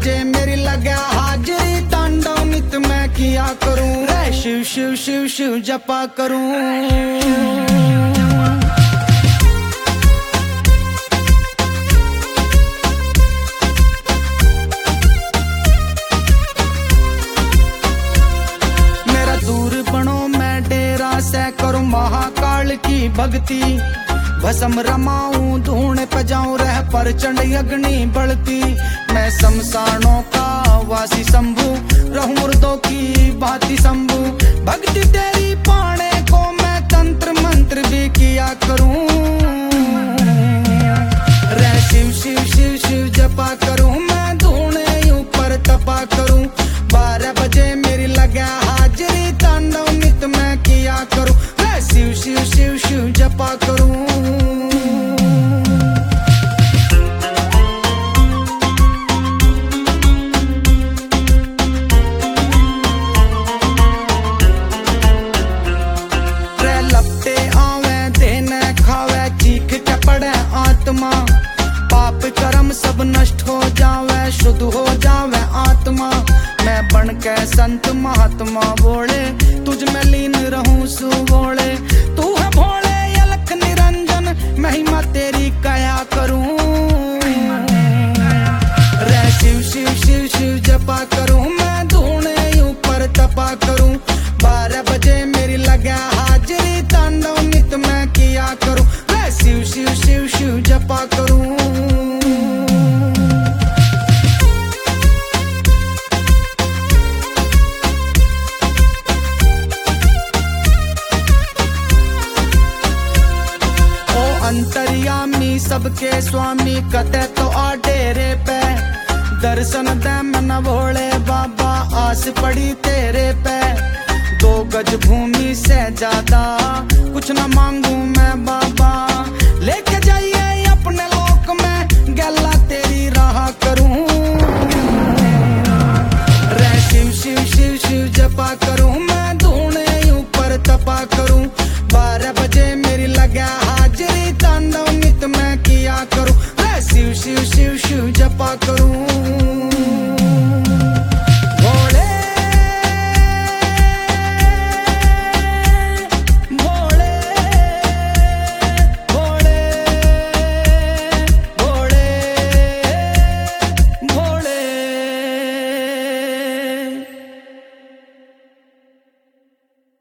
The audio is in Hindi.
बजे मेरी लगा हाजिरी, तांडव नित मैं किया करूं, रे शिव शिव शिव शिव जपा करूं। से करूं महाकाल की भक्ति, भस्म रमाऊं धूण पजाऊं, रह प्रचंड अग्नि बढ़ती। मैं शमशानों का वासी शंभू, रहूं मुर्दों की भांति शंभू। भक्ति तेरी पाने को मैं तंत्र मंत्र भी किया करूं, रह शिव शिव शिव शिव जपा करूं। मैं धूणे ऊपर तपा करूं, 12 बजे मेरी लगा हाजिरी, तांडव नित मैं किया करूं, शिव शिव शिव शिव जपा करूं। रे लपटे आवे देने खावे, चीख के पड़े आत्मा। पाप कर्म सब नष्ट हो जावे, शुद्ध हो जावे आत्मा। मैं बन के संत महात्मा बोले, तुझ में लीन रहूं सुबोले। तू है भोले अलख निरंजन, महिमा तेरी कया करूं, रे शिव शिव शिव शिव जपा करूं। मैं धूणे ऊपर तपा करूं, 12 बजे मेरी लगा हाजिरी, तांडव नित मैं किया करूं, रे शिव शिव शिव शिव जपा करूं। अंतर्यामी सबके स्वामी, कते तो आ डेरे पे, दर्शन दे मन भोले बाबा, आस पड़ी तेरे पे। 2 गज भूमि से ज्यादा कुछ न मांगू मैं बाबा, लेके जाइए अपने लोक में, गला तेरी राह करूं, रे शिव शिव शिव शिव जपा करूं। मैं धूणे ऊपर तपा करूं, 12 बजे मेरी लगा हाजिरी, तांडव नित मैं किया करूं, रे शिव शिव शिव शिव जपा करूं।